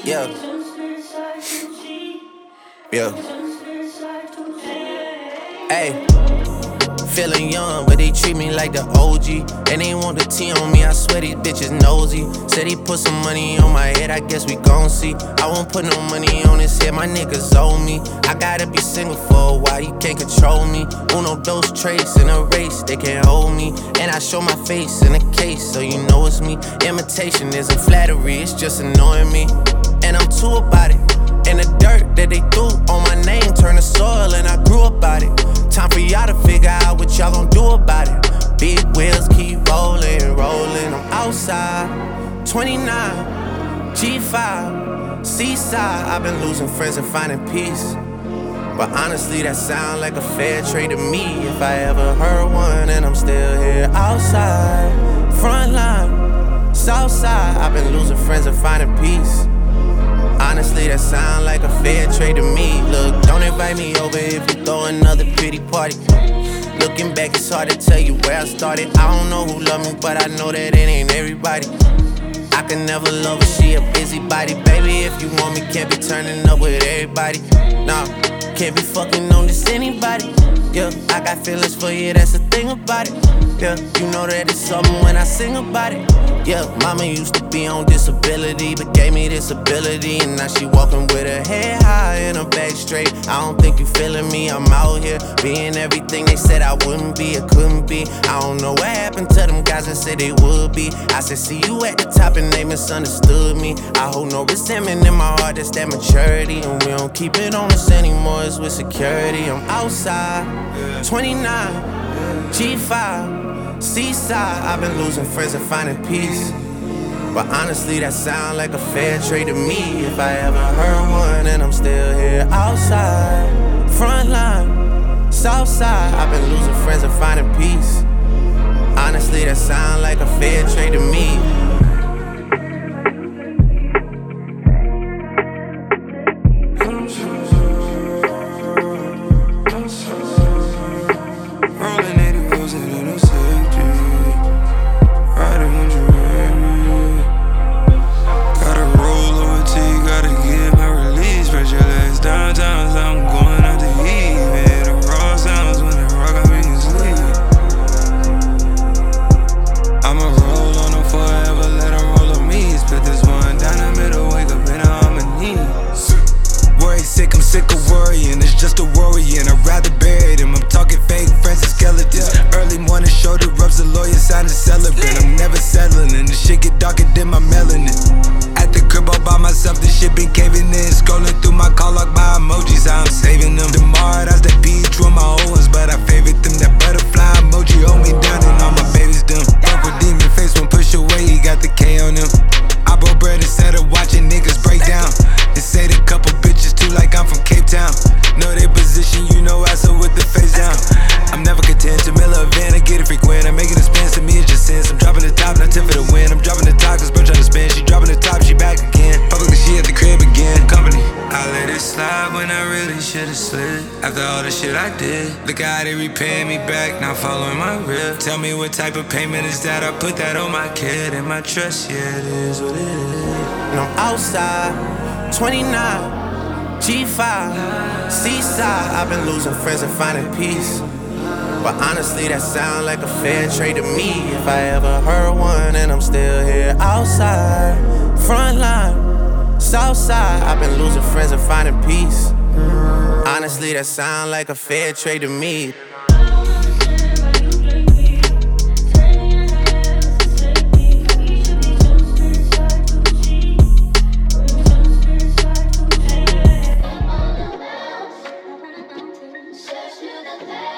Yeah. Yeah. Hey. Feeling young, but they treat me like the OG. And they want the T on me, I swear these bitches nosy. Said he put some money on my head, I guess we gon' see. I won't put no money on his head, my niggas owe me. I gotta be single for a while, you can't control me. Uno, those traits in a race, they can't hold me. And I show my face in a case, so you know it's me. Imitation isn't flattery, it's just annoying me. And I'm too about it. And the dirt that they threw on my name turned to soil, and I grew about it. Time for y'all to figure out what y'all gon' do about it. Big wheels keep rolling, rolling. I'm outside, 29, G5, Seaside. I've been losing friends and finding peace. But honestly, that sound like a fair trade to me. If I ever heard one, and I'm still here outside, front line, south side. I've been losing friends and finding peace. Honestly, that sound like a fair trade to me. Look, don't invite me over if you throw another pity party. Looking back, it's hard to tell you where I started. I don't know who loved me, but I know that it ain't everybody. I can never love her, she a busybody. Baby, if you want me, can't be turning up with everybody. Nah, can't be fucking on this anybody. Yeah, I got feelings for you, that's the thing about it. Yeah, you know that it's something when I sing about it. Yeah, mama used to be on disability, but gave me this ability. And now she walking with her head high and her back straight. I don't think you feeling me, I'm out here being everything they said I wouldn't be, or couldn't be. I don't know what happened to them guys that said they would be. I said see you at the top and they misunderstood me. I hold no resentment in my heart, that's that maturity. And we don't keep it on us anymore, it's with security. I'm outside, 29, G5, Seaside. I've been losing friends and finding peace. But honestly, that sound like a fair trade to me. If I ever heard one, and I'm still here outside, front line, south side. I've been losing friends and finding peace. Honestly, that sound like a fair trade to me. Look how they repaying me back, not following my rip. Tell me what type of payment is that? I put that on my kid and my trust, yeah, it is what it is. And I'm outside, 29, G5, Seaside. I've been losing friends and finding peace. But honestly, that sound like a fair trade to me. If I ever heard one, and I'm still here outside, front line, south side. I've been losing friends and finding peace. Honestly, that sound like a fair trade to me. Shut